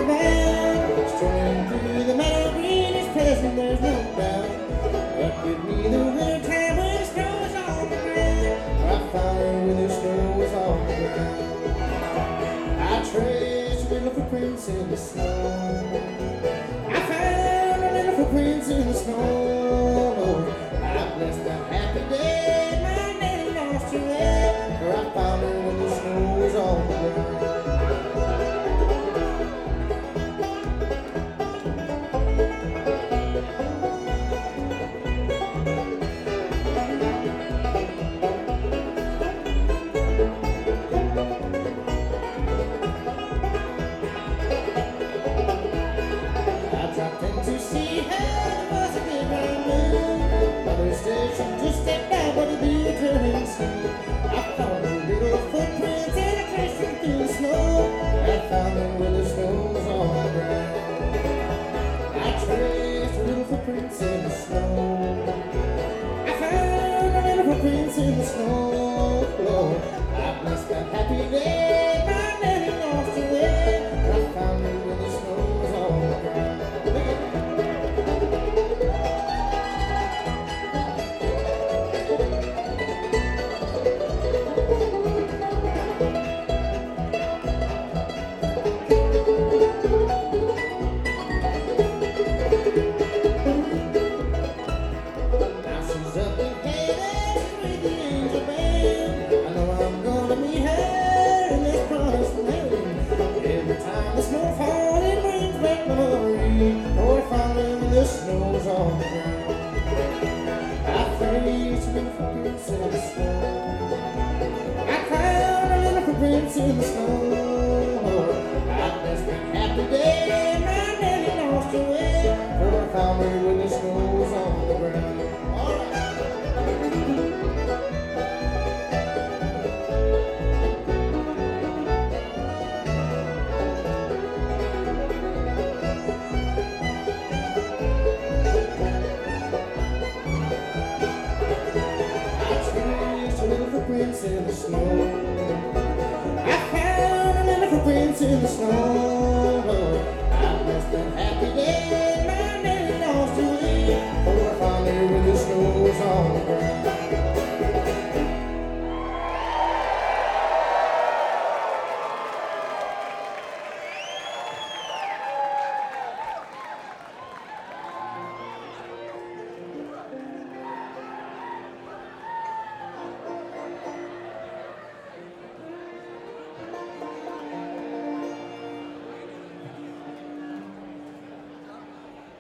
angel band, strolling through the meadow green is pleasant, there's no doubt. But give me the winter time when the snow is on the ground. I found her when the snow was on the ground. I traced her little footprints in the snow. I found her little footprints in the snow. Lord, I bless the happy day my daddy lost her there. For I found her when the snow was on the ground. To see her, there was a big round moon. Mother said she just stepped out, but it'd be returning soon. I found her little footprints and I traced them through the snow. I found them where the snow was on the ground. I traced her little footprints in the snow. I found her little footprints in the snow. Lord, I blessed that happy day my daddy lost her there. I found her where the snow was on the ground. The snow's on the ground. I traced little footprints in the snow. I found a little footprints in the snow. I blessed that happy day my daddy lost her way. For I found her when the snow's on the ground. All right. Footprints in the snow. I found a little footprints in the snow. I blessed that happy day.